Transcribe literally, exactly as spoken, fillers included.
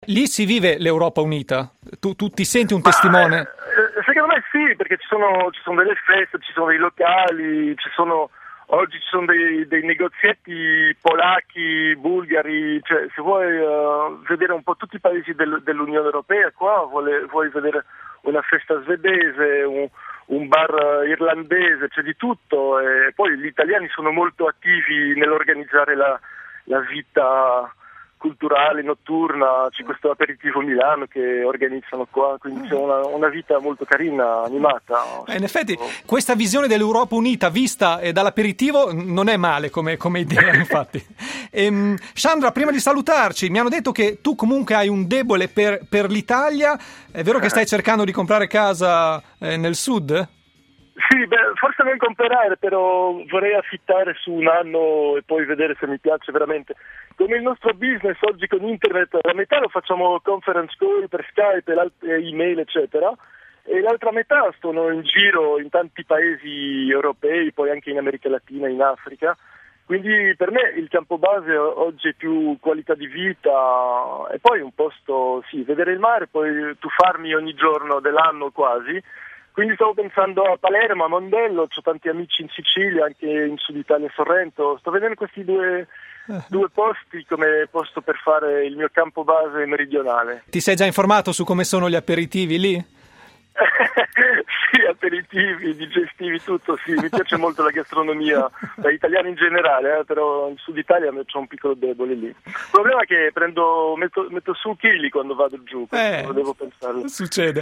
Lì si vive l'Europa unita? Tu, tu ti senti un testimone? Ma, eh, secondo me sì, perché ci sono, ci sono delle feste, ci sono dei locali, ci sono, oggi ci sono dei, dei negozietti polacchi, bulgari, cioè se vuoi uh, vedere un po' tutti i paesi del, dell'Unione Europea, qua vuole, vuoi vedere una festa svedese, un, un bar irlandese, c'è di tutto, e poi gli italiani sono molto attivi nell'organizzare la, la vita culturale, notturna, c'è questo aperitivo Milano che organizzano qua, quindi c'è una, una vita molto carina, animata. Eh, in effetti questa visione dell'Europa unita vista eh, dall'aperitivo non è male come, come idea, infatti. Ehm, Sandra, prima di salutarci, mi hanno detto che tu comunque hai un debole per, per l'Italia, è vero che stai cercando di comprare casa eh, nel sud? Sì, beh, forse non comprare, però vorrei affittare su un anno e poi vedere se mi piace veramente. Come il nostro business oggi con internet, la metà lo facciamo conference call per Skype, e email, eccetera, e l'altra metà sono in giro in tanti paesi europei, poi anche in America Latina, in Africa. Quindi per me il campo base oggi è più qualità di vita e poi un posto, sì, vedere il mare, poi tuffarmi ogni giorno dell'anno quasi. Quindi stavo pensando a Palermo, a Mondello, ho tanti amici in Sicilia, anche in Sud Italia, a Sorrento. Sto vedendo questi due, due posti come posto per fare il mio campo base meridionale. Ti sei già informato su come sono gli aperitivi lì? Sì, aperitivi, digestivi, tutto, sì. Mi piace molto la gastronomia, da italiani in generale, eh, però in Sud Italia c'ho un piccolo debole lì. Il problema è che prendo, metto, metto su chili quando vado giù, eh, devo pensare. Succede.